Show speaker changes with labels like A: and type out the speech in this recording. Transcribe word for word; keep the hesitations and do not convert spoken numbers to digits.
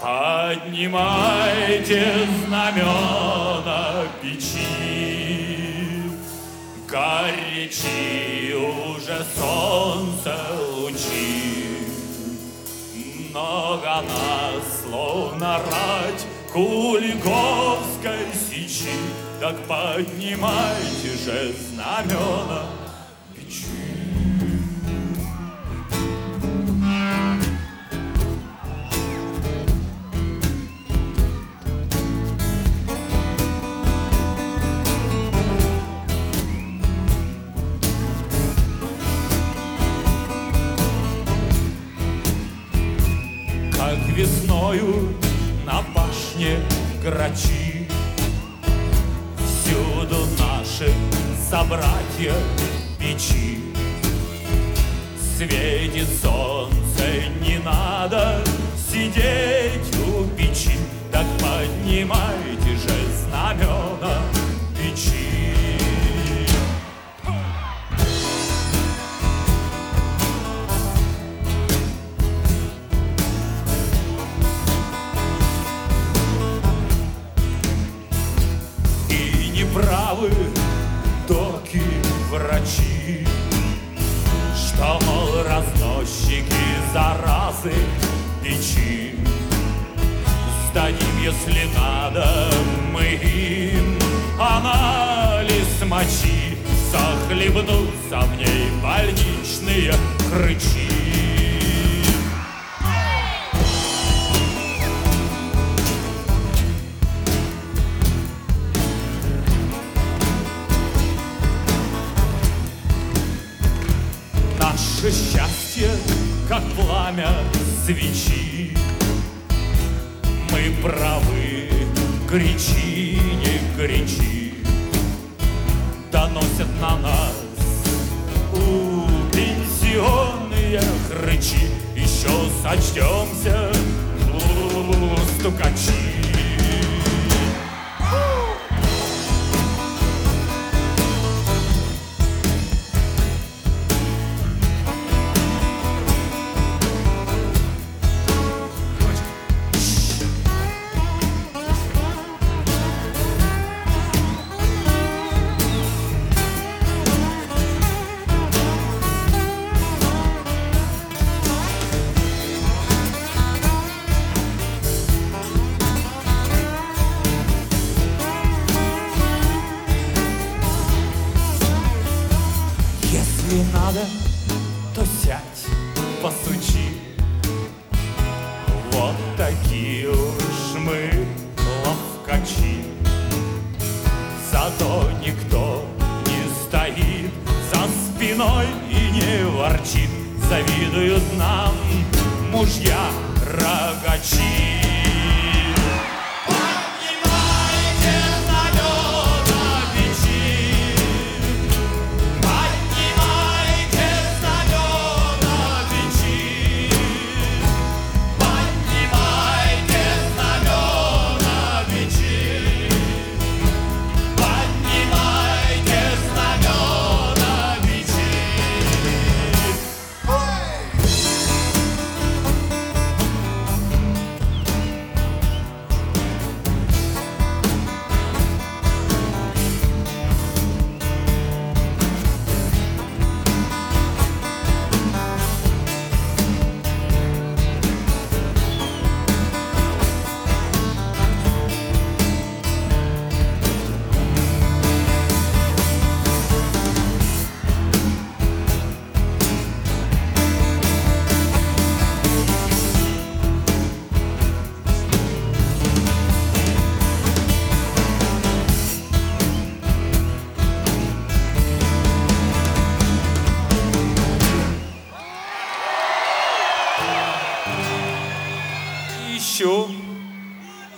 A: Поднимайте знамена печи, горячи уже солнце лучи. Много нас, словно рать Куликовской сечи, так поднимайте же знамена печи. Как весною на башне грачи, всюду наши собратья печи. Светит солнце, не надо сидеть у печи, так поднимайте же знамена печи. Правы доки, врачи, что, мол, разносчики заразы печи. Сдадим, если надо, мы им анализ мочи, захлебнутся в ней больничные хрычи. Наше счастье, как пламя свечи. Мы правы, кричи, не кричи. Доносят на нас у пенсионные хрычи. Еще сочтемся стукачи. Если надо, то сядь, постучи. Вот такие уж мы ловкачи. Зато никто не стоит за спиной и не ворчит. Завидуют нам мужья